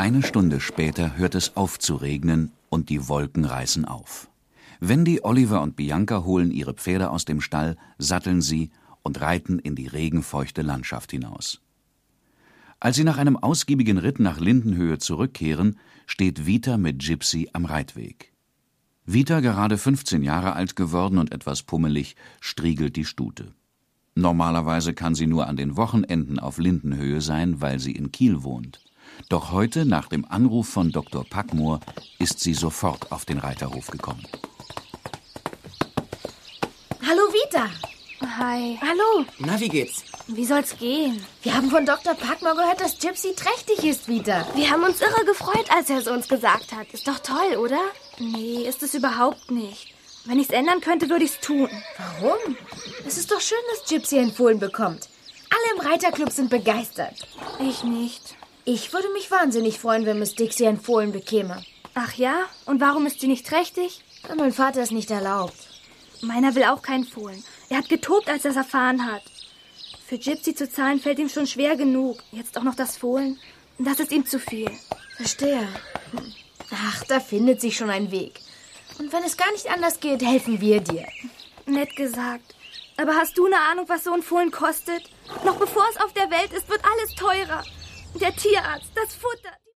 Eine Stunde später hört es auf zu regnen und die Wolken reißen auf. Wendy, Oliver und Bianca holen ihre Pferde aus dem Stall, satteln sie und reiten in die regenfeuchte Landschaft hinaus. Als sie nach einem ausgiebigen Ritt nach Lindenhöhe zurückkehren, steht Vita mit Gypsy am Reitweg. Vita, gerade 15 Jahre alt geworden und etwas pummelig, striegelt die Stute. Normalerweise kann sie nur an den Wochenenden auf Lindenhöhe sein, weil sie in Kiel wohnt. Doch heute, nach dem Anruf von Dr. Packmoor, ist sie sofort auf den Reiterhof gekommen. Hallo Vita. Hi. Hallo. Na, wie geht's? Wie soll's gehen? Wir haben von Dr. Packmoor gehört, dass Gypsy trächtig ist, Vita. Wir haben uns irre gefreut, als er es uns gesagt hat. Ist doch toll, oder? Nee, ist es überhaupt nicht. Wenn ich's ändern könnte, würde ich's tun. Warum? Es ist doch schön, dass Gypsy ein Fohlen bekommt. Alle im Reiterclub sind begeistert. Ich nicht. Ich würde mich wahnsinnig freuen, wenn Miss Dixie ein Fohlen bekäme. Ach ja? Und warum ist sie nicht trächtig? Weil mein Vater es nicht erlaubt. Meiner will auch kein Fohlen. Er hat getobt, als er es erfahren hat. Für Gypsy zu zahlen fällt ihm schon schwer genug. Jetzt auch noch das Fohlen. Das ist ihm zu viel. Verstehe. Ach, da findet sich schon ein Weg. Und wenn es gar nicht anders geht, helfen wir dir. Nett gesagt. Aber hast du eine Ahnung, was so ein Fohlen kostet? Noch bevor es auf der Welt ist, wird alles teurer. Der Tierarzt, das Futter...